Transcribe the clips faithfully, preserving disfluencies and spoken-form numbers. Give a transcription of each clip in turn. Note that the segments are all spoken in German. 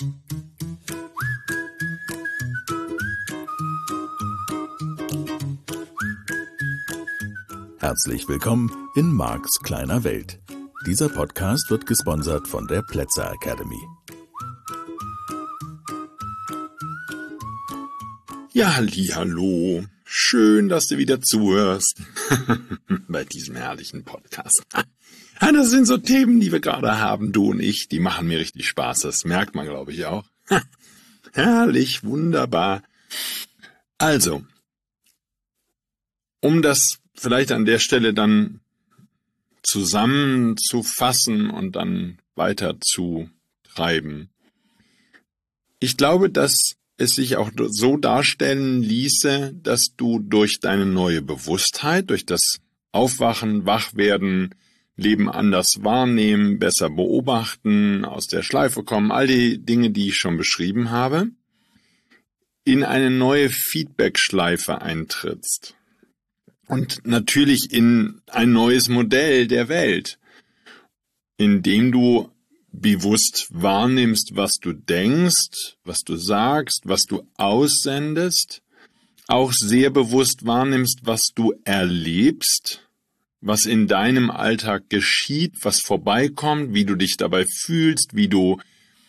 Herzlich willkommen in Marks kleiner Welt. Dieser Podcast wird gesponsert von der Plätzer Academy. Ja, hallihallo. Schön, dass du wieder zuhörst bei diesem herrlichen Podcast. Ja, das sind so Themen, die wir gerade haben, du und ich. Die machen mir richtig Spaß. Das merkt man, glaube ich, auch. Herrlich, wunderbar. Also, um das vielleicht an der Stelle dann zusammenzufassen und dann weiter zu treiben. Ich glaube, dass es sich auch so darstellen ließe, dass du durch deine neue Bewusstheit, durch das Aufwachen, Wachwerden, Leben anders wahrnehmen, besser beobachten, aus der Schleife kommen, all die Dinge, die ich schon beschrieben habe, in eine neue Feedback-Schleife eintrittst. Und natürlich in ein neues Modell der Welt, in dem du bewusst wahrnimmst, was du denkst, was du sagst, was du aussendest, auch sehr bewusst wahrnimmst, was du erlebst, was in deinem Alltag geschieht, was vorbeikommt, wie du dich dabei fühlst, wie du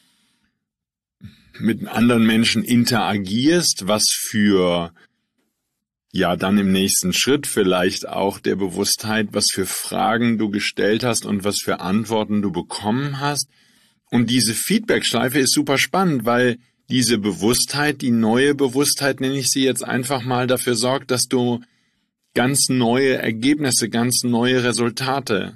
mit anderen Menschen interagierst, was für, ja, dann im nächsten Schritt vielleicht auch der Bewusstheit, was für Fragen du gestellt hast und was für Antworten du bekommen hast. Und diese Feedback-Schleife ist super spannend, weil diese Bewusstheit, die neue Bewusstheit, nenne ich sie jetzt einfach mal, dafür sorgt, dass du ganz neue Ergebnisse, ganz neue Resultate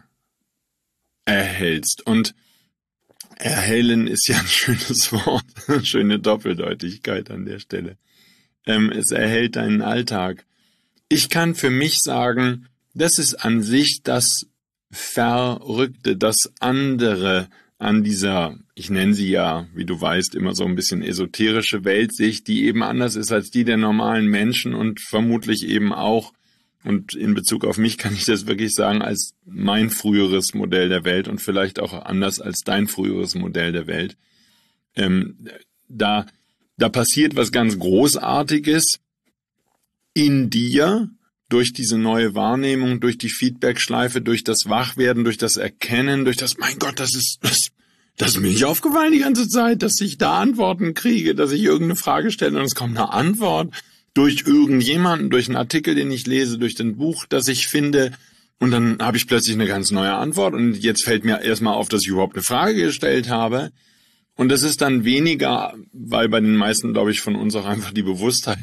erhältst. Und erhellen ist ja ein schönes Wort, eine schöne Doppeldeutigkeit an der Stelle. Ähm, es erhellt deinen Alltag. Ich kann für mich sagen, das ist an sich das Verrückte, das andere an dieser, ich nenne sie ja, wie du weißt, immer so ein bisschen esoterische Weltsicht, die eben anders ist als die der normalen Menschen und vermutlich eben auch, und in Bezug auf mich kann ich das wirklich sagen, als mein früheres Modell der Welt und vielleicht auch anders als dein früheres Modell der Welt. Ähm, da, da passiert was ganz Großartiges in dir durch diese neue Wahrnehmung, durch die Feedback-Schleife, durch das Wachwerden, durch das Erkennen, durch das, mein Gott, das ist, das, das ist mir nicht aufgefallen die ganze Zeit, dass ich da Antworten kriege, dass ich irgendeine Frage stelle und es kommt eine Antwort durch irgendjemanden, durch einen Artikel, den ich lese, durch ein Buch, das ich finde, und dann habe ich plötzlich eine ganz neue Antwort und jetzt fällt mir erstmal auf, dass ich überhaupt eine Frage gestellt habe. Und das ist dann weniger, weil bei den meisten, glaube ich, von uns auch einfach die Bewusstheit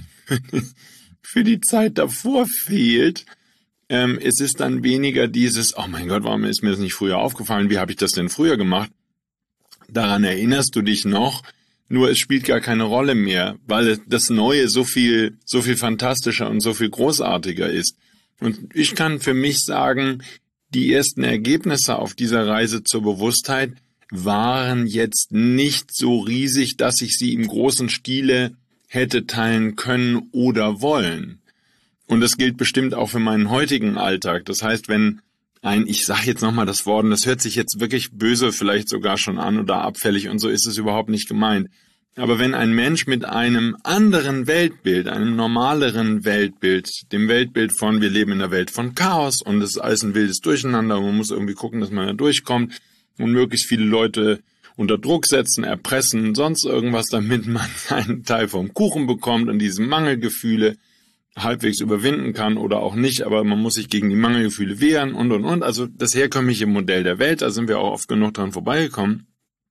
für die Zeit davor fehlt. Ähm, es ist dann weniger dieses, oh mein Gott, warum ist mir das nicht früher aufgefallen? Wie habe ich das denn früher gemacht? Daran erinnerst du dich noch, nur es spielt gar keine Rolle mehr, weil das Neue so viel, so viel fantastischer und so viel großartiger ist. Und ich kann für mich sagen, die ersten Ergebnisse auf dieser Reise zur Bewusstheit waren jetzt nicht so riesig, dass ich sie im großen Stile hätte teilen können oder wollen. Und das gilt bestimmt auch für meinen heutigen Alltag. Das heißt, wenn ein, ich sage jetzt nochmal das Wort, und das hört sich jetzt wirklich böse vielleicht sogar schon an oder abfällig und so ist es überhaupt nicht gemeint. Aber wenn ein Mensch mit einem anderen Weltbild, einem normaleren Weltbild, dem Weltbild von, wir leben in der Welt von Chaos und es ist alles ein wildes Durcheinander und man muss irgendwie gucken, dass man da durchkommt und möglichst viele Leute unter Druck setzen, erpressen, sonst irgendwas, damit man einen Teil vom Kuchen bekommt und diese Mangelgefühle halbwegs überwinden kann oder auch nicht, aber man muss sich gegen die Mangelgefühle wehren und, und, und. Also das herkömmliche Modell der Welt, da sind wir auch oft genug dran vorbeigekommen,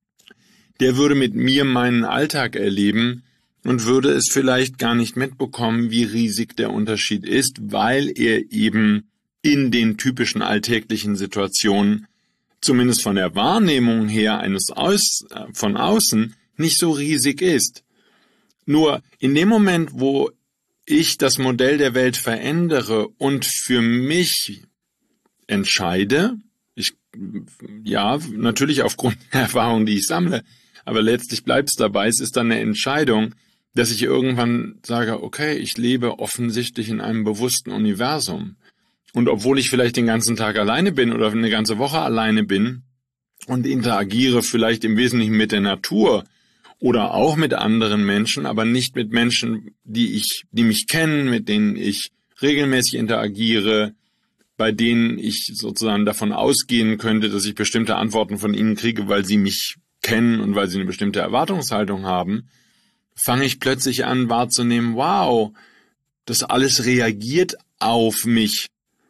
der würde mit mir meinen Alltag erleben und würde es vielleicht gar nicht mitbekommen, wie riesig der Unterschied ist, weil er eben in den typischen alltäglichen Situationen, zumindest von der Wahrnehmung her eines Aus, von außen, nicht so riesig ist. Nur in dem Moment, wo ich das Modell der Welt verändere und für mich entscheide, ich, ja, natürlich aufgrund der Erfahrung, die ich sammle, aber letztlich bleibt es dabei, es ist dann eine Entscheidung, dass ich irgendwann sage, okay, ich lebe offensichtlich in einem bewussten Universum. Und obwohl ich vielleicht den ganzen Tag alleine bin oder eine ganze Woche alleine bin und interagiere vielleicht im Wesentlichen mit der Natur oder auch mit anderen Menschen, aber nicht mit Menschen, die ich, die mich kennen, mit denen ich regelmäßig interagiere, bei denen ich sozusagen davon ausgehen könnte, dass ich bestimmte Antworten von ihnen kriege, weil sie mich kennen und weil sie eine bestimmte Erwartungshaltung haben, fange ich plötzlich an wahrzunehmen, wow, das alles reagiert auf mich.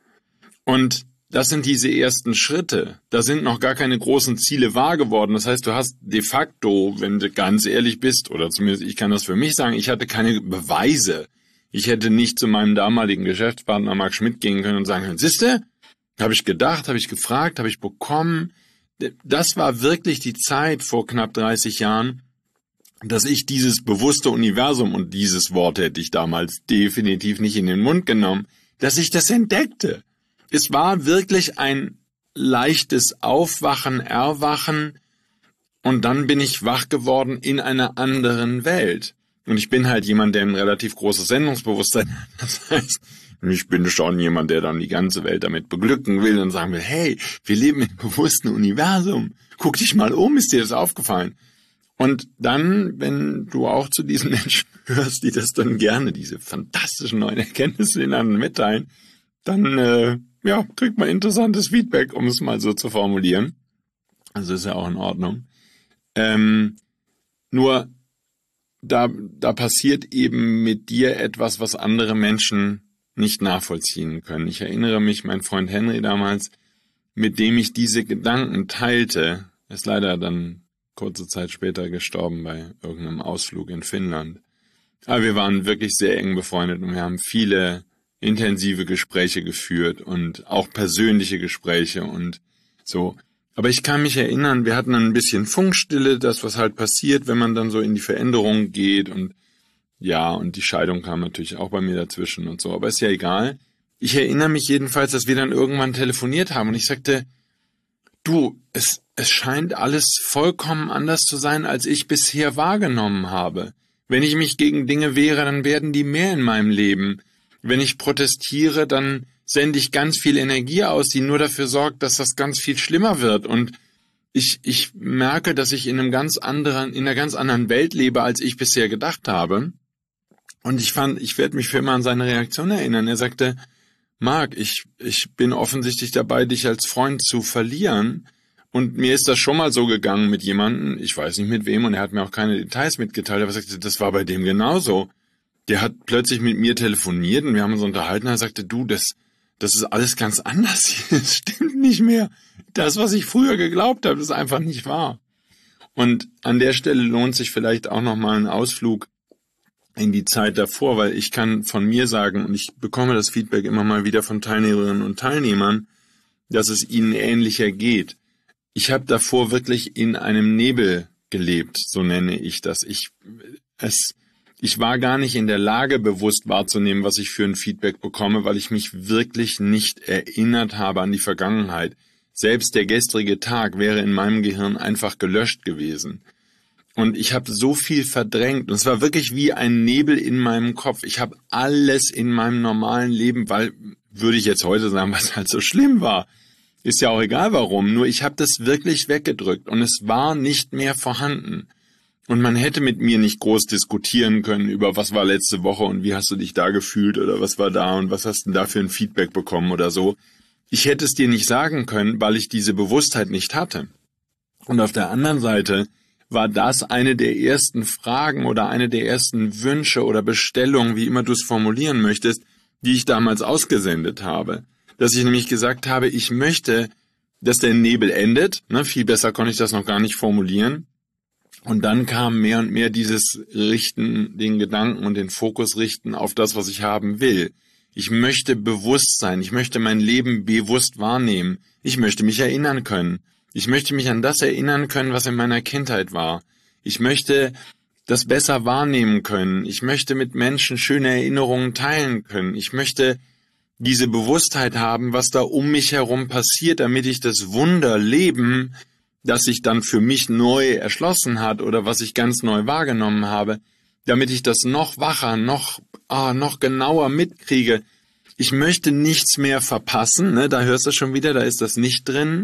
Und das sind diese ersten Schritte. Da sind noch gar keine großen Ziele wahr geworden. Das heißt, du hast de facto, wenn du ganz ehrlich bist, oder zumindest ich kann das für mich sagen, ich hatte keine Beweise. Ich hätte nicht zu meinem damaligen Geschäftspartner Marc Schmidt gehen können und sagen können, siehste, habe ich gedacht, habe ich gefragt, habe ich bekommen. Das war wirklich die Zeit vor knapp dreißig Jahren, dass ich dieses bewusste Universum, und dieses Wort hätte ich damals definitiv nicht in den Mund genommen, dass ich das entdeckte. Es war wirklich ein leichtes Aufwachen, Erwachen, und dann bin ich wach geworden in einer anderen Welt. Und ich bin halt jemand, der ein relativ großes Sendungsbewusstsein hat. Das heißt, ich bin schon jemand, der dann die ganze Welt damit beglücken will und sagen will, hey, wir leben im bewussten Universum. Guck dich mal um, ist dir das aufgefallen? Und dann, wenn du auch zu diesen Menschen hörst, die das dann gerne, diese fantastischen neuen Erkenntnisse den anderen mitteilen, dann äh, ja, kriegt man interessantes Feedback, um es mal so zu formulieren. Also ist ja auch in Ordnung. Ähm, nur da, da passiert eben mit dir etwas, was andere Menschen nicht nachvollziehen können. Ich erinnere mich, mein Freund Henry damals, mit dem ich diese Gedanken teilte, ist leider dann kurze Zeit später gestorben bei irgendeinem Ausflug in Finnland. Aber wir waren wirklich sehr eng befreundet und wir haben viele intensive Gespräche geführt und auch persönliche Gespräche und so. Aber ich kann mich erinnern, wir hatten ein bisschen Funkstille, das, was halt passiert, wenn man dann so in die Veränderung geht, und ja, und die Scheidung kam natürlich auch bei mir dazwischen und so, aber ist ja egal. Ich erinnere mich jedenfalls, dass wir dann irgendwann telefoniert haben und ich sagte, du, es, es scheint alles vollkommen anders zu sein, als ich bisher wahrgenommen habe. Wenn ich mich gegen Dinge wehre, dann werden die mehr in meinem Leben. Wenn ich protestiere, dann sende ich ganz viel Energie aus, die nur dafür sorgt, dass das ganz viel schlimmer wird. Und ich, ich merke, dass ich in einem ganz anderen, in einer ganz anderen Welt lebe, als ich bisher gedacht habe. Und ich fand, ich werde mich für immer an seine Reaktion erinnern. Er sagte, Marc, ich, ich bin offensichtlich dabei, dich als Freund zu verlieren. Und mir ist das schon mal so gegangen mit jemandem, ich weiß nicht mit wem, und er hat mir auch keine Details mitgeteilt, aber er sagte, das war bei dem genauso. Der hat plötzlich mit mir telefoniert und wir haben uns unterhalten, und er sagte, du, das, das ist alles ganz anders, das stimmt nicht mehr. Das, was ich früher geglaubt habe, ist einfach nicht wahr. Und an der Stelle lohnt sich vielleicht auch nochmal ein Ausflug in die Zeit davor, weil ich kann von mir sagen, und ich bekomme das Feedback immer mal wieder von Teilnehmerinnen und Teilnehmern, dass es ihnen ähnlicher geht. Ich habe davor wirklich in einem Nebel gelebt, so nenne ich das. Ich, es, ich war gar nicht in der Lage, bewusst wahrzunehmen, was ich für ein Feedback bekomme, weil ich mich wirklich nicht erinnert habe an die Vergangenheit. Selbst der gestrige Tag wäre in meinem Gehirn einfach gelöscht gewesen. Und ich habe so viel verdrängt. Und es war wirklich wie ein Nebel in meinem Kopf. Ich habe alles in meinem normalen Leben, weil, würde ich jetzt heute sagen, was halt so schlimm war. Ist ja auch egal warum, nur ich habe das wirklich weggedrückt und es war nicht mehr vorhanden. Und man hätte mit mir nicht groß diskutieren können über, was war letzte Woche und wie hast du dich da gefühlt oder was war da und was hast du da für ein Feedback bekommen oder so. Ich hätte es dir nicht sagen können, weil ich diese Bewusstheit nicht hatte. Und auf der anderen Seite war das eine der ersten Fragen oder eine der ersten Wünsche oder Bestellungen, wie immer du es formulieren möchtest, die ich damals ausgesendet habe. Dass ich nämlich gesagt habe, ich möchte, dass der Nebel endet. Ne, viel besser konnte ich das noch gar nicht formulieren. Und dann kam mehr und mehr dieses Richten, den Gedanken und den Fokus richten auf das, was ich haben will. Ich möchte bewusst sein. Ich möchte mein Leben bewusst wahrnehmen. Ich möchte mich erinnern können. Ich möchte mich an das erinnern können, was in meiner Kindheit war. Ich möchte das besser wahrnehmen können. Ich möchte mit Menschen schöne Erinnerungen teilen können. Ich möchte diese Bewusstheit haben, was da um mich herum passiert, damit ich das Wunderleben, das sich dann für mich neu erschlossen hat oder was ich ganz neu wahrgenommen habe, damit ich das noch wacher, noch, ah, noch genauer mitkriege. Ich möchte nichts mehr verpassen, ne? Da hörst du schon wieder, da ist das nicht drin.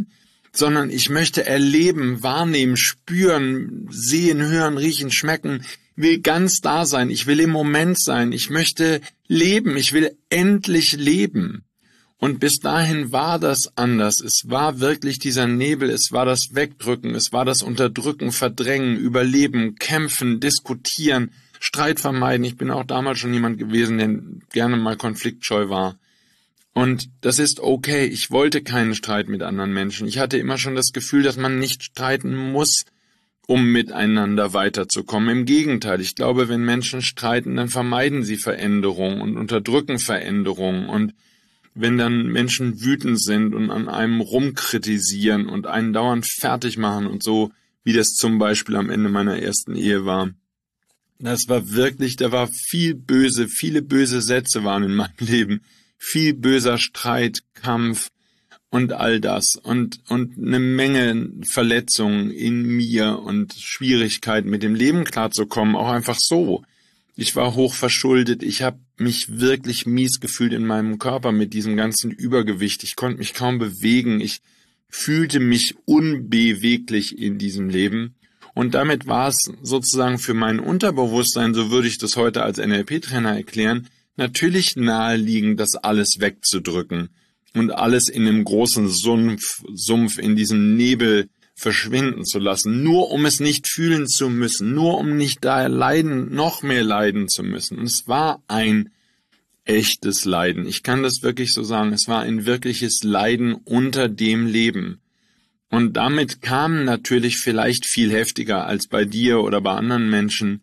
sondern ich möchte erleben, wahrnehmen, spüren, sehen, hören, riechen, schmecken, will ganz da sein, ich will im Moment sein, ich möchte leben, ich will endlich leben. Und bis dahin war das anders. Es war wirklich dieser Nebel, es war das Wegdrücken, es war das Unterdrücken, Verdrängen, Überleben, Kämpfen, Diskutieren, Streit vermeiden. Ich bin auch damals schon jemand gewesen, der gerne mal konfliktscheu war. Und das ist okay. Ich wollte keinen Streit mit anderen Menschen. Ich hatte immer schon das Gefühl, dass man nicht streiten muss, um miteinander weiterzukommen. Im Gegenteil, ich glaube, wenn Menschen streiten, dann vermeiden sie Veränderung und unterdrücken Veränderung. Und wenn dann Menschen wütend sind und an einem rumkritisieren und einen dauernd fertig machen und so, wie das zum Beispiel am Ende meiner ersten Ehe war, das war wirklich, da war viel böse, viele böse Sätze waren in meinem Leben, viel böser Streit, Kampf und all das und und eine Menge Verletzungen in mir und Schwierigkeiten mit dem Leben klarzukommen, auch einfach so. Ich war hoch verschuldet, ich habe mich wirklich mies gefühlt in meinem Körper mit diesem ganzen Übergewicht. Ich konnte mich kaum bewegen, ich fühlte mich unbeweglich in diesem Leben. Und damit war es sozusagen für mein Unterbewusstsein, so würde ich das heute als N L P-Trainer erklären, natürlich naheliegend, das alles wegzudrücken und alles in einem großen Sumpf, Sumpf in diesem Nebel verschwinden zu lassen, nur um es nicht fühlen zu müssen, nur um nicht da leiden, noch mehr leiden zu müssen. Und es war ein echtes Leiden. Ich kann das wirklich so sagen. Es war ein wirkliches Leiden unter dem Leben. Und damit kamen natürlich vielleicht viel heftiger als bei dir oder bei anderen Menschen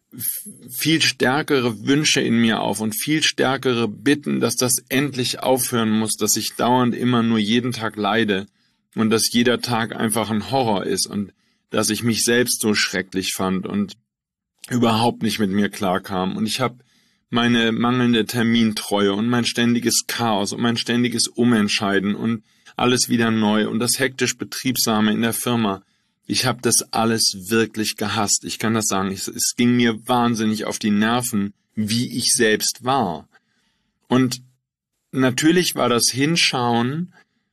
viel stärkere Wünsche in mir auf und viel stärkere Bitten, dass das endlich aufhören muss, dass ich dauernd immer nur jeden Tag leide. Und dass jeder Tag einfach ein Horror ist und dass ich mich selbst so schrecklich fand und überhaupt nicht mit mir klarkam. Und ich habe meine mangelnde Termintreue und mein ständiges Chaos und mein ständiges Umentscheiden und alles wieder neu und das hektisch Betriebsame in der Firma. Ich habe das alles wirklich gehasst. Ich kann das sagen. Es, es ging mir wahnsinnig auf die Nerven, wie ich selbst war. Und natürlich war das Hinschauen,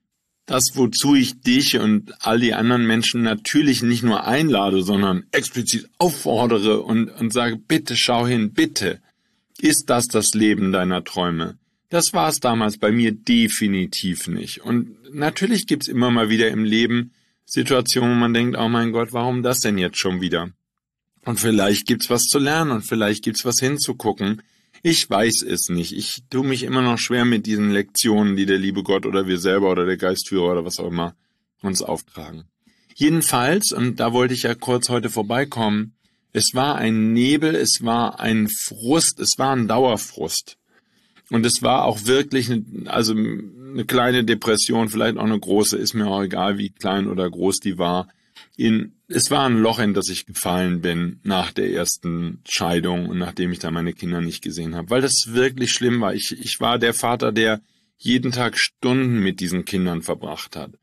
das, wozu ich dich und all die anderen Menschen natürlich nicht nur einlade, sondern explizit auffordere und, und sage, bitte schau hin, bitte. Ist das das Leben deiner Träume? Das war es damals bei mir definitiv nicht. Und natürlich gibt's immer mal wieder im Leben Situationen, wo man denkt, oh mein Gott, warum das denn jetzt schon wieder? Und vielleicht gibt's was zu lernen und vielleicht gibt's was hinzugucken. Ich weiß es nicht. Ich tue mich immer noch schwer mit diesen Lektionen, die der liebe Gott oder wir selber oder der Geistführer oder was auch immer uns auftragen. Jedenfalls, und da wollte ich ja kurz heute vorbeikommen, es war ein Nebel, es war ein Frust, es war ein Dauerfrust. Und es war auch wirklich, eine, also eine kleine Depression, vielleicht auch eine große, ist mir auch egal, wie klein oder groß die war. In, es war ein Loch, in das ich gefallen bin nach der ersten Scheidung und nachdem ich da meine Kinder nicht gesehen habe, weil das wirklich schlimm war. Ich, ich war der Vater, der jeden Tag Stunden mit diesen Kindern verbracht hat.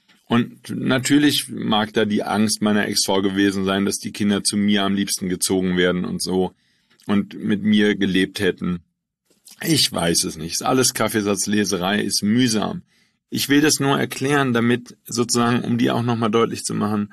Und natürlich mag da die Angst meiner Ex-Frau gewesen sein, dass die Kinder zu mir am liebsten gezogen werden und so und mit mir gelebt hätten. Ich weiß es nicht. Ist alles Kaffeesatzleserei, ist mühsam. Ich will das nur erklären, damit sozusagen, um dir auch nochmal deutlich zu machen,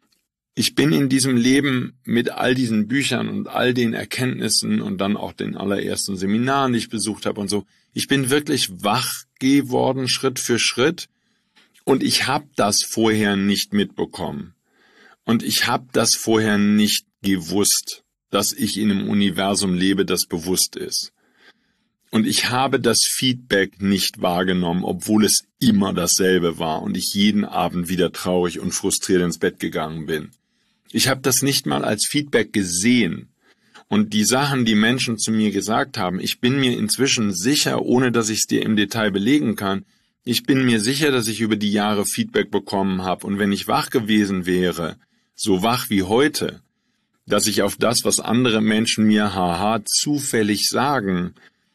ich bin in diesem Leben mit all diesen Büchern und all den Erkenntnissen und dann auch den allerersten Seminaren, die ich besucht habe und so, ich bin wirklich wach geworden, Schritt für Schritt, und ich habe das vorher nicht mitbekommen. Und ich habe das vorher nicht gewusst, dass ich in einem Universum lebe, das bewusst ist. Und ich habe das Feedback nicht wahrgenommen, obwohl es immer dasselbe war und ich jeden Abend wieder traurig und frustriert ins Bett gegangen bin. Ich habe das nicht mal als Feedback gesehen. Und die Sachen, die Menschen zu mir gesagt haben, ich bin mir inzwischen sicher, ohne dass ich es dir im Detail belegen kann, ich bin mir sicher, dass ich über die Jahre Feedback bekommen habe. Und wenn ich wach gewesen wäre, so wach wie heute, dass ich auf das, was andere Menschen mir haha zufällig sagen,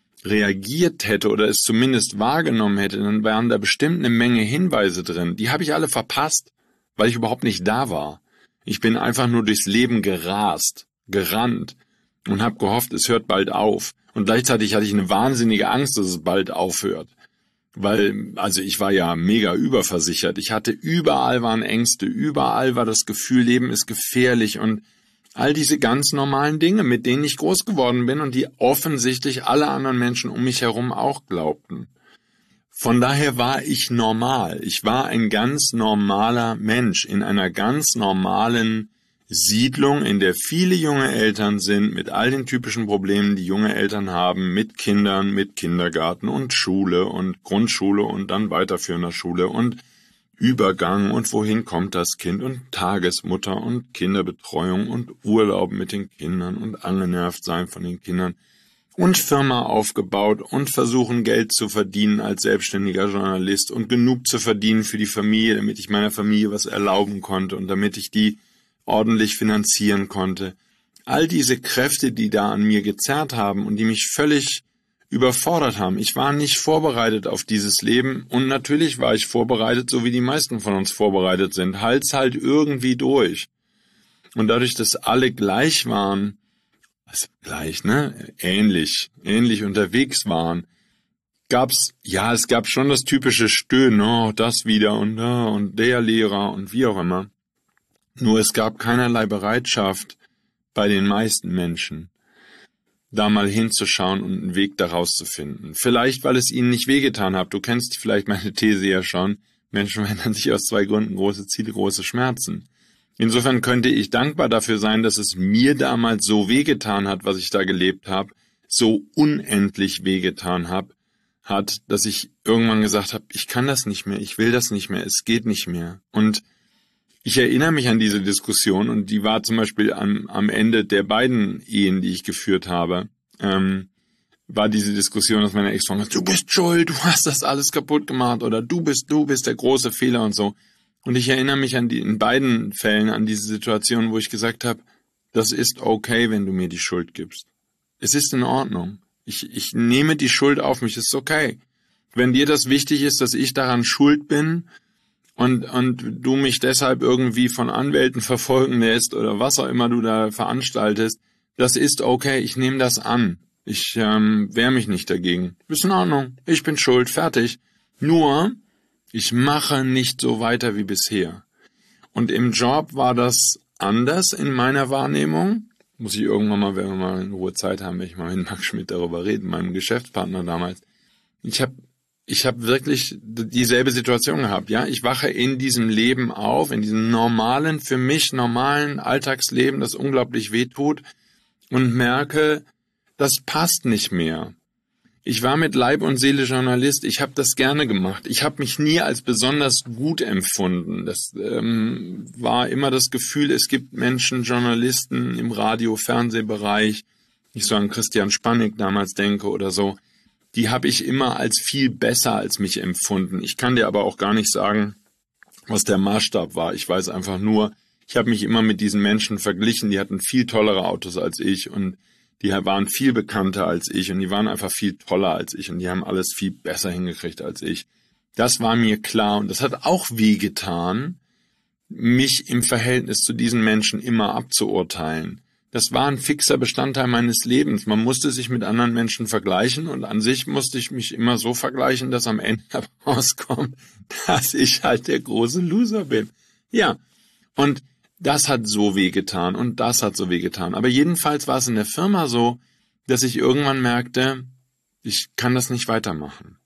reagiert hätte oder es zumindest wahrgenommen hätte, dann wären da bestimmt eine Menge Hinweise drin. Die habe ich alle verpasst, weil ich überhaupt nicht da war. Ich bin einfach nur durchs Leben gerast, gerannt und habe gehofft, es hört bald auf. Und gleichzeitig hatte ich eine wahnsinnige Angst, dass es bald aufhört. Weil, also ich war ja mega überversichert. Ich hatte, überall waren Ängste, überall war das Gefühl, Leben ist gefährlich und all diese ganz normalen Dinge, mit denen ich groß geworden bin und die offensichtlich alle anderen Menschen um mich herum auch glaubten. Von daher war ich normal. Ich war ein ganz normaler Mensch in einer ganz normalen Siedlung, in der viele junge Eltern sind, mit all den typischen Problemen, die junge Eltern haben, mit Kindern, mit Kindergarten und Schule und Grundschule und dann weiterführender Schule und Übergang und wohin kommt das Kind und Tagesmutter und Kinderbetreuung und Urlaub mit den Kindern und angenervt sein von den Kindern und Firma aufgebaut und versuchen Geld zu verdienen als selbstständiger Journalist und genug zu verdienen für die Familie, damit ich meiner Familie was erlauben konnte und damit ich die ordentlich finanzieren konnte. All diese Kräfte, die da an mir gezerrt haben und die mich völlig überfordert haben. Ich war nicht vorbereitet auf dieses Leben und natürlich war ich vorbereitet, so wie die meisten von uns vorbereitet sind. Halt's halt irgendwie durch. Und dadurch, dass alle gleich waren, also gleich, ne, ähnlich, ähnlich unterwegs waren, gab's, ja, es gab schon das typische Stöhnen, oh, das wieder und, oh, und der Lehrer und wie auch immer. Nur es gab keinerlei Bereitschaft bei den meisten Menschen, da mal hinzuschauen und einen Weg daraus zu finden. Vielleicht, weil es ihnen nicht wehgetan hat. Du kennst vielleicht meine These ja schon. Menschen verändern sich aus zwei Gründen: große Ziele, große Schmerzen. Insofern könnte ich dankbar dafür sein, dass es mir damals so wehgetan hat, was ich da gelebt habe, so unendlich wehgetan habe, hat, dass ich irgendwann gesagt habe, ich kann das nicht mehr, ich will das nicht mehr, es geht nicht mehr. Und ich erinnere mich an diese Diskussion und die war zum Beispiel am, am Ende der beiden Ehen, die ich geführt habe, ähm, war diese Diskussion, dass meine Ex-Frau sagt, du bist schuld, du hast das alles kaputt gemacht oder du bist, du bist der große Fehler und so. Und ich erinnere mich an die, in beiden Fällen an diese Situation, wo ich gesagt habe, das ist okay, wenn du mir die Schuld gibst. Es ist in Ordnung. Ich, ich nehme die Schuld auf mich, es ist okay. Wenn dir das wichtig ist, dass ich daran schuld bin, Und, und du mich deshalb irgendwie von Anwälten verfolgen lässt oder was auch immer du da veranstaltest, das ist okay, ich nehme das an. Ich ähm, wehre mich nicht dagegen. Ist in Ordnung, ich bin schuld, fertig. Nur, ich mache nicht so weiter wie bisher. Und im Job war das anders in meiner Wahrnehmung. Muss ich irgendwann mal, wenn wir mal in Ruhe Zeit haben, wenn ich mal mit Max Schmidt darüber reden, meinem Geschäftspartner damals. Ich habe Ich habe wirklich dieselbe Situation gehabt, ja. Ich wache in diesem Leben auf, in diesem normalen, für mich normalen Alltagsleben, das unglaublich wehtut und merke, das passt nicht mehr. Ich war mit Leib und Seele Journalist, ich habe das gerne gemacht. Ich habe mich nie als besonders gut empfunden. Das ähm, war immer das Gefühl, es gibt Menschen, Journalisten im Radio-, Fernsehbereich, ich so an Christian Spannig damals denke oder so, die habe ich immer als viel besser als mich empfunden. Ich kann dir aber auch gar nicht sagen, was der Maßstab war. Ich weiß einfach nur, ich habe mich immer mit diesen Menschen verglichen, die hatten viel tollere Autos als ich und die waren viel bekannter als ich und die waren einfach viel toller als ich und die haben alles viel besser hingekriegt als ich. Das war mir klar und das hat auch wehgetan, mich im Verhältnis zu diesen Menschen immer abzuurteilen. Das war ein fixer Bestandteil meines Lebens. Man musste sich mit anderen Menschen vergleichen und an sich musste ich mich immer so vergleichen, dass am Ende rauskommt, dass ich halt der große Loser bin. Ja, und das hat so wehgetan und das hat so wehgetan. Aber jedenfalls war es in der Firma so, dass ich irgendwann merkte, ich kann das nicht weitermachen.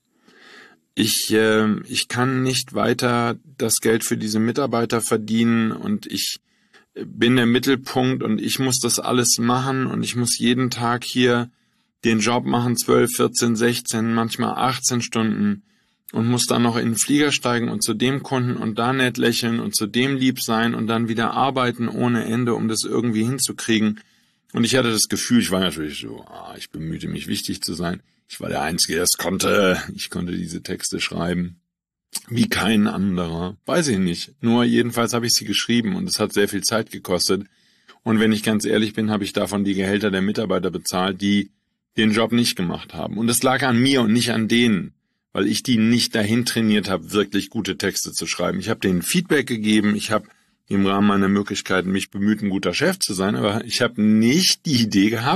Ich, äh, ich kann nicht weiter das Geld für diese Mitarbeiter verdienen und ich bin der Mittelpunkt und ich muss das alles machen und ich muss jeden Tag hier den Job machen, zwölf, vierzehn, sechzehn, manchmal achtzehn Stunden und muss dann noch in den Flieger steigen und zu dem Kunden und da nett lächeln und zu dem lieb sein und dann wieder arbeiten ohne Ende, um das irgendwie hinzukriegen. Und ich hatte das Gefühl, ich war natürlich so, ah, ich bemühte mich, wichtig zu sein. Ich war der Einzige, der es konnte. Ich konnte diese Texte schreiben. Wie kein anderer. Weiß ich nicht. Nur jedenfalls habe ich sie geschrieben und es hat sehr viel Zeit gekostet. Und wenn ich ganz ehrlich bin, habe ich davon die Gehälter der Mitarbeiter bezahlt, die den Job nicht gemacht haben. Und es lag an mir und nicht an denen, weil ich die nicht dahin trainiert habe, wirklich gute Texte zu schreiben. Ich habe denen Feedback gegeben, ich habe im Rahmen meiner Möglichkeiten mich bemüht, ein guter Chef zu sein, aber ich habe nicht die Idee gehabt,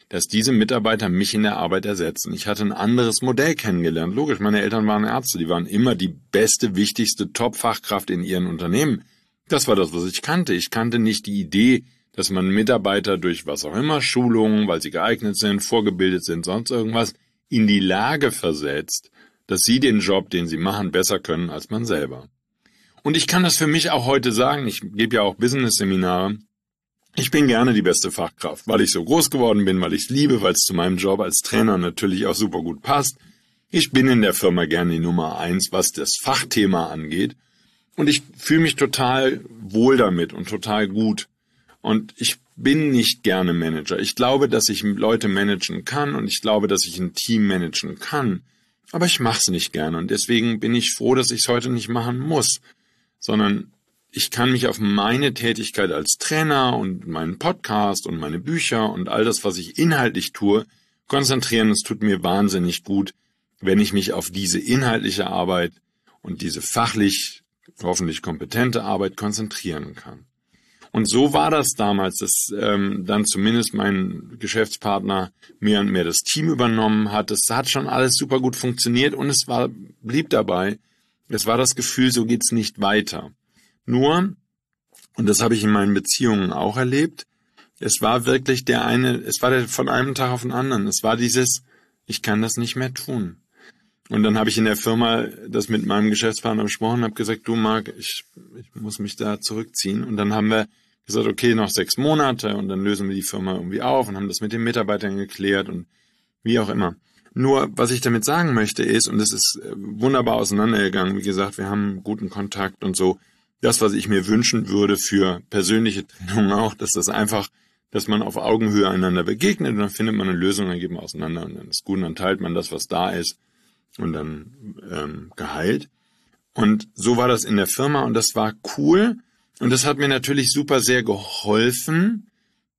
dass diese Mitarbeiter mich in der Arbeit ersetzen. Ich hatte ein anderes Modell kennengelernt. Logisch, meine Eltern waren Ärzte, die waren immer die beste, wichtigste Top-Fachkraft in ihren Unternehmen. Das war das, was ich kannte. Ich kannte nicht die Idee, dass man Mitarbeiter durch was auch immer, Schulungen, weil sie geeignet sind, vorgebildet sind, sonst irgendwas, in die Lage versetzt, dass sie den Job, den sie machen, besser können als man selber. Und ich kann das für mich auch heute sagen, ich gebe ja auch Business-Seminare, ich bin gerne die beste Fachkraft, weil ich so groß geworden bin, weil ich es liebe, weil es zu meinem Job als Trainer natürlich auch super gut passt. Ich bin in der Firma gerne die Nummer eins, was das Fachthema angeht. Und ich fühle mich total wohl damit und total gut. Und ich bin nicht gerne Manager. Ich glaube, dass ich Leute managen kann und ich glaube, dass ich ein Team managen kann. Aber ich mache es nicht gerne und deswegen bin ich froh, dass ich es heute nicht machen muss, sondern ich kann mich auf meine Tätigkeit als Trainer und meinen Podcast und meine Bücher und all das, was ich inhaltlich tue, konzentrieren. Es tut mir wahnsinnig gut, wenn ich mich auf diese inhaltliche Arbeit und diese fachlich, hoffentlich kompetente Arbeit konzentrieren kann. Und so war das damals, dass ähm, dann zumindest mein Geschäftspartner mehr und mehr das Team übernommen hat. Es hat schon alles super gut funktioniert und es war blieb dabei. Es war das Gefühl, so geht's nicht weiter. Nur, und das habe ich in meinen Beziehungen auch erlebt, es war wirklich der eine, es war der von einem Tag auf den anderen. Es war dieses, ich kann das nicht mehr tun. Und dann habe ich in der Firma das mit meinem Geschäftspartner besprochen und habe gesagt, du Marc, ich, ich muss mich da zurückziehen. Und dann haben wir gesagt, okay, noch sechs Monate und dann lösen wir die Firma irgendwie auf und haben das mit den Mitarbeitern geklärt und wie auch immer. Nur, was ich damit sagen möchte ist, und es ist wunderbar auseinandergegangen, wie gesagt, wir haben guten Kontakt und so, das, was ich mir wünschen würde für persönliche Trennung auch, dass das einfach, dass man auf Augenhöhe einander begegnet und dann findet man eine Lösung, dann geht man auseinander und dann ist gut und dann teilt man das, was da ist und dann ähm, geheilt. Und so war das in der Firma und das war cool und das hat mir natürlich super sehr geholfen,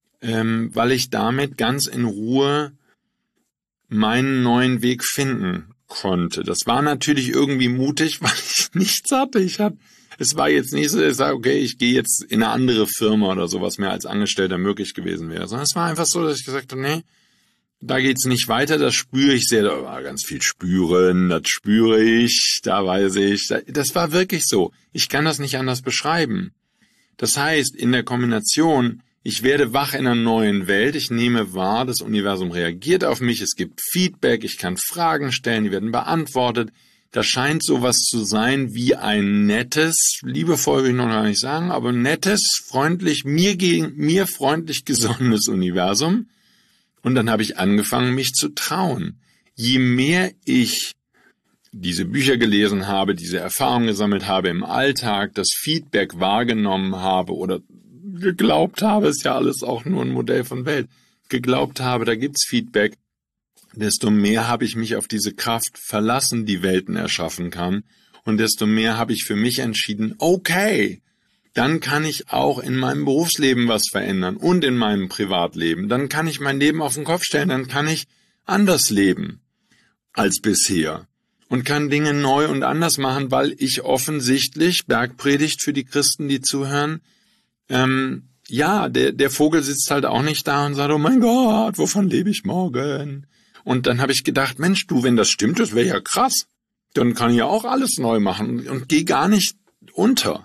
ähm, weil ich damit ganz in Ruhe meinen neuen Weg finden konnte. Das war natürlich irgendwie mutig, weil ich nichts hatte. Ich hatte Es war jetzt nicht so, dass ich sage, okay, ich gehe jetzt in eine andere Firma oder so, was mir als Angestellter möglich gewesen wäre. Sondern es war einfach so, dass ich gesagt habe, nee, da geht's nicht weiter, das spüre ich sehr. Da war ganz viel spüren, das spüre ich, da weiß ich. Das war wirklich so. Ich kann das nicht anders beschreiben. Das heißt, in der Kombination, ich werde wach in einer neuen Welt, ich nehme wahr, das Universum reagiert auf mich, es gibt Feedback, ich kann Fragen stellen, die werden beantwortet. Da scheint sowas zu sein wie ein nettes, liebevoll will ich noch gar nicht sagen, aber nettes, freundlich, mir gegen, mir freundlich gesonnenes Universum. Und dann habe ich angefangen, mich zu trauen. Je mehr ich diese Bücher gelesen habe, diese Erfahrungen gesammelt habe im Alltag, das Feedback wahrgenommen habe oder geglaubt habe, ist ja alles auch nur ein Modell von Welt, geglaubt habe, da gibt's Feedback, desto mehr habe ich mich auf diese Kraft verlassen, die Welten erschaffen kann. Und desto mehr habe ich für mich entschieden, okay, dann kann ich auch in meinem Berufsleben was verändern und in meinem Privatleben. Dann kann ich mein Leben auf den Kopf stellen, dann kann ich anders leben als bisher und kann Dinge neu und anders machen, weil ich offensichtlich, Bergpredigt für die Christen, die zuhören, ähm, ja, der, der Vogel sitzt halt auch nicht da und sagt, oh mein Gott, wovon lebe ich morgen? Und dann habe ich gedacht, Mensch, du, wenn das stimmt, das wäre ja krass. Dann kann ich ja auch alles neu machen und, und gehe gar nicht unter.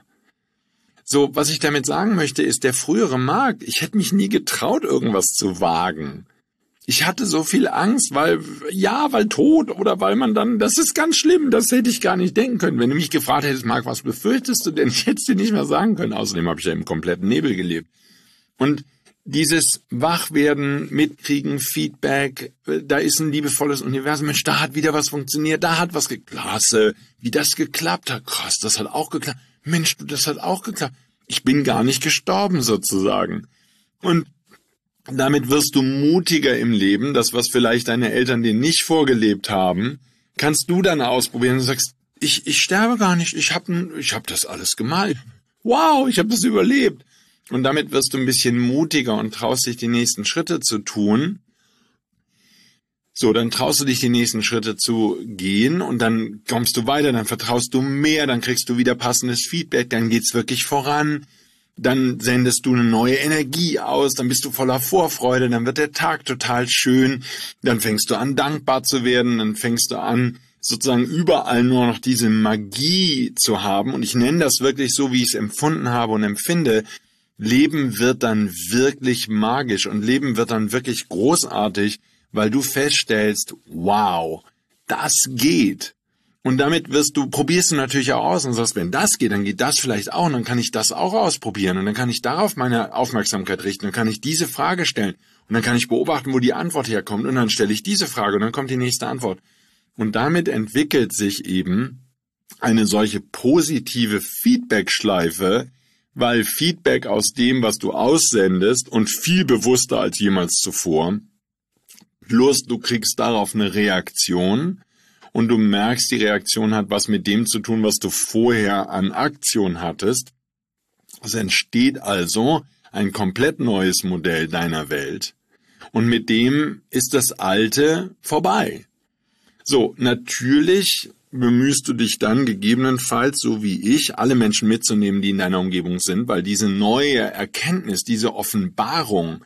So, was ich damit sagen möchte, ist, der frühere Marc, ich hätte mich nie getraut, irgendwas zu wagen. Ich hatte so viel Angst, weil, ja, weil tot oder weil man dann, das ist ganz schlimm, das hätte ich gar nicht denken können. Wenn du mich gefragt hättest, Marc, was befürchtest du denn? Ich hätte es dir nicht mehr sagen können. Außerdem habe ich ja im kompletten Nebel gelebt. Und dieses Wachwerden, Mitkriegen, Feedback, da ist ein liebevolles Universum. Mensch, da hat wieder was funktioniert, da hat was geklappt. Klasse, wie das geklappt hat. Krass, das hat auch geklappt. Mensch, du, das hat auch geklappt. Ich bin gar nicht gestorben sozusagen. Und damit wirst du mutiger im Leben. Das, was vielleicht deine Eltern dir nicht vorgelebt haben, kannst du dann ausprobieren und sagst, ich, ich sterbe gar nicht. Ich habe ich hab das alles gemalt. Wow, ich habe das überlebt. Und damit wirst du ein bisschen mutiger und traust dich, die nächsten Schritte zu tun. So, dann traust du dich, die nächsten Schritte zu gehen und dann kommst du weiter, dann vertraust du mehr, dann kriegst du wieder passendes Feedback, dann geht's wirklich voran. dann sendest du eine neue Energie aus, dann bist du voller Vorfreude, dann wird der Tag total schön, dann fängst du an, dankbar zu werden, dann fängst du an, sozusagen überall nur noch diese Magie zu haben. Und ich nenne das wirklich so, wie ich es empfunden habe und empfinde. Leben wird dann wirklich magisch und Leben wird dann wirklich großartig, weil du feststellst, wow, das geht. Und damit wirst du, probierst du natürlich auch aus und sagst, wenn das geht, dann geht das vielleicht auch und dann kann ich das auch ausprobieren und dann kann ich darauf meine Aufmerksamkeit richten, dann kann ich diese Frage stellen und dann kann ich beobachten, wo die Antwort herkommt und dann stelle ich diese Frage und dann kommt die nächste Antwort. Und damit entwickelt sich eben eine solche positive Feedback-Schleife, weil Feedback aus dem, was du aussendest und viel bewusster als jemals zuvor, plus du kriegst darauf eine Reaktion, und du merkst, die Reaktion hat was mit dem zu tun, was du vorher an Aktion hattest. Es entsteht also ein komplett neues Modell deiner Welt. Und mit dem ist das Alte vorbei. So, natürlich bemühst du dich dann gegebenenfalls, so wie ich, alle Menschen mitzunehmen, die in deiner Umgebung sind, weil diese neue Erkenntnis, diese Offenbarung,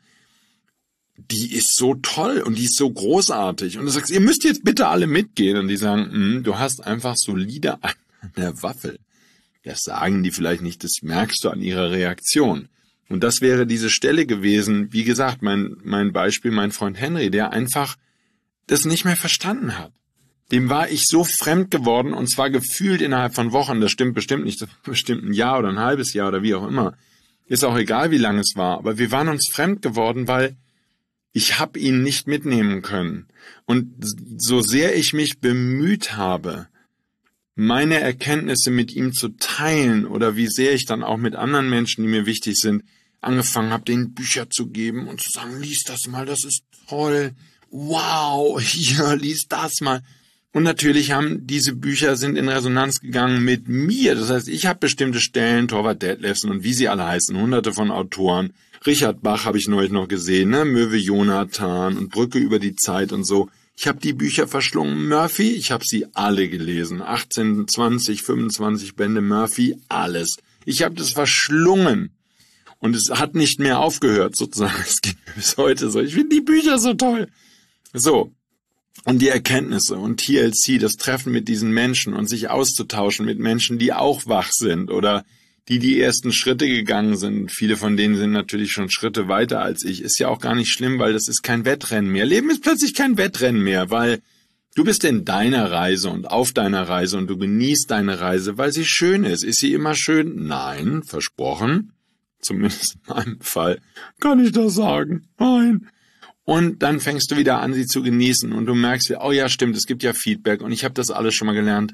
die ist so toll und die ist so großartig. Und du sagst, ihr müsst jetzt bitte alle mitgehen. Und die sagen, du hast einfach solide an der Waffel. Das sagen die vielleicht nicht, das merkst du an ihrer Reaktion. Und das wäre diese Stelle gewesen, wie gesagt, mein, mein Beispiel, mein Freund Henry, der einfach das nicht mehr verstanden hat. Dem war ich so fremd geworden und zwar gefühlt innerhalb von Wochen, das stimmt bestimmt nicht, das bestimmt ein Jahr oder ein halbes Jahr oder wie auch immer. Ist auch egal, wie lange es war, aber wir waren uns fremd geworden, weil ich habe ihn nicht mitnehmen können. Und so sehr ich mich bemüht habe, meine Erkenntnisse mit ihm zu teilen oder wie sehr ich dann auch mit anderen Menschen, die mir wichtig sind, angefangen habe, denen Bücher zu geben und zu sagen, lies das mal, das ist toll. Wow, hier, lies das mal. Und natürlich haben diese Bücher sind in Resonanz gegangen mit mir. Das heißt, ich habe bestimmte Stellen, Torvald Detlefsen und wie sie alle heißen, hunderte von Autoren. Richard Bach habe ich neulich noch gesehen, ne? Möwe Jonathan und Brücke über die Zeit und so. Ich habe die Bücher verschlungen. Murphy, ich habe sie alle gelesen. achtzehn, zwanzig, fünfundzwanzig Bände Murphy, alles. Ich habe das verschlungen. Und es hat nicht mehr aufgehört, sozusagen. Es geht bis heute so. Ich finde die Bücher so toll. So. Und die Erkenntnisse und T L C, das Treffen mit diesen Menschen und sich auszutauschen mit Menschen, die auch wach sind oder die die ersten Schritte gegangen sind. Viele von denen sind natürlich schon Schritte weiter als ich. Ist ja auch gar nicht schlimm, weil das ist kein Wettrennen mehr. Leben ist plötzlich kein Wettrennen mehr, weil du bist in deiner Reise und auf deiner Reise und du genießt deine Reise, weil sie schön ist. Ist sie immer schön? Nein, versprochen. Zumindest in meinem Fall kann ich das sagen. Nein. Und dann fängst du wieder an, sie zu genießen und du merkst, oh ja, stimmt, es gibt ja Feedback und ich habe das alles schon mal gelernt.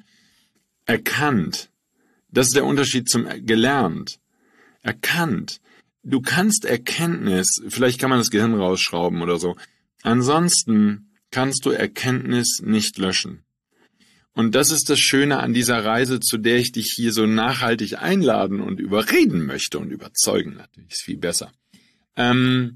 Erkannt. Das ist der Unterschied zum gelernt. Erkannt. Du kannst Erkenntnis, vielleicht kann man das Gehirn rausschrauben oder so. Ansonsten kannst du Erkenntnis nicht löschen. Und das ist das Schöne an dieser Reise, zu der ich dich hier so nachhaltig einladen und überreden möchte und überzeugen natürlich, ist viel besser. Ähm,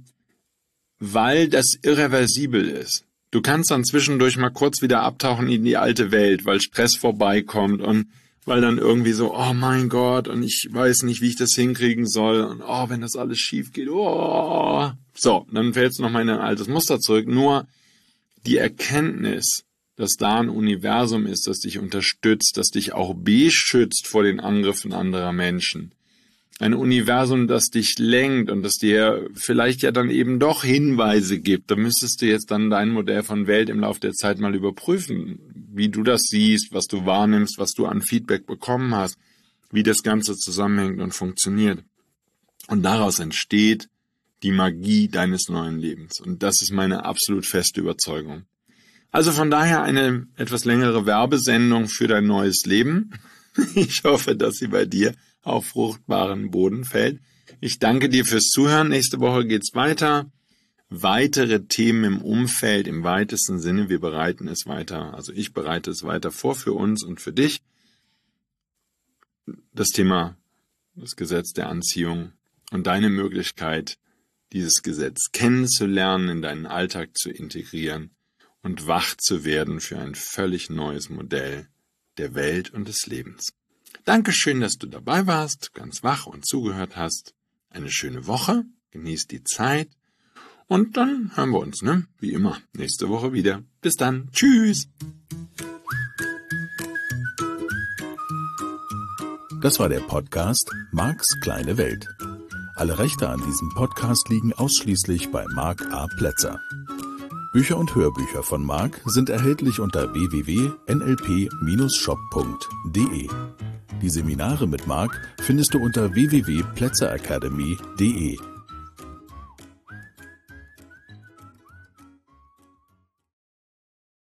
weil das irreversibel ist. Du kannst dann zwischendurch mal kurz wieder abtauchen in die alte Welt, weil Stress vorbeikommt und weil dann irgendwie so, oh mein Gott, und ich weiß nicht, wie ich das hinkriegen soll und oh, wenn das alles schief geht, oh. So, dann fällst du nochmal in ein altes Muster zurück. Nur die Erkenntnis, dass da ein Universum ist, das dich unterstützt, das dich auch beschützt vor den Angriffen anderer Menschen. Ein Universum, das dich lenkt und das dir vielleicht ja dann eben doch Hinweise gibt. Da müsstest du jetzt dann dein Modell von Welt im Laufe der Zeit mal überprüfen, wie du das siehst, was du wahrnimmst, was du an Feedback bekommen hast, wie das Ganze zusammenhängt und funktioniert. Und daraus entsteht die Magie deines neuen Lebens. Und das ist meine absolut feste Überzeugung. Also von daher eine etwas längere Werbesendung für dein neues Leben. Ich hoffe, dass sie bei dir auf fruchtbaren Boden fällt. Ich danke dir fürs Zuhören. Nächste Woche geht's weiter. Weitere Themen im Umfeld im weitesten Sinne. Wir bereiten es weiter, also ich bereite es weiter vor für uns und für dich. Das Thema, das Gesetz der Anziehung und deine Möglichkeit, dieses Gesetz kennenzulernen, in deinen Alltag zu integrieren und wach zu werden für ein völlig neues Modell der Welt und des Lebens. Dankeschön, dass du dabei warst, ganz wach und zugehört hast. eine schöne Woche, genießt die Zeit und dann hören wir uns, ne? Wie immer, nächste Woche wieder. Bis dann. Tschüss. Das war der Podcast Marks kleine Welt. Alle Rechte an diesem Podcast liegen ausschließlich bei Mark A. Plätzer. Bücher und Hörbücher von Mark sind erhältlich unter w w w punkt n l p Bindestrich shop punkt d e. Die Seminare mit Mark findest du unter w w w punkt plätzer academy punkt d e.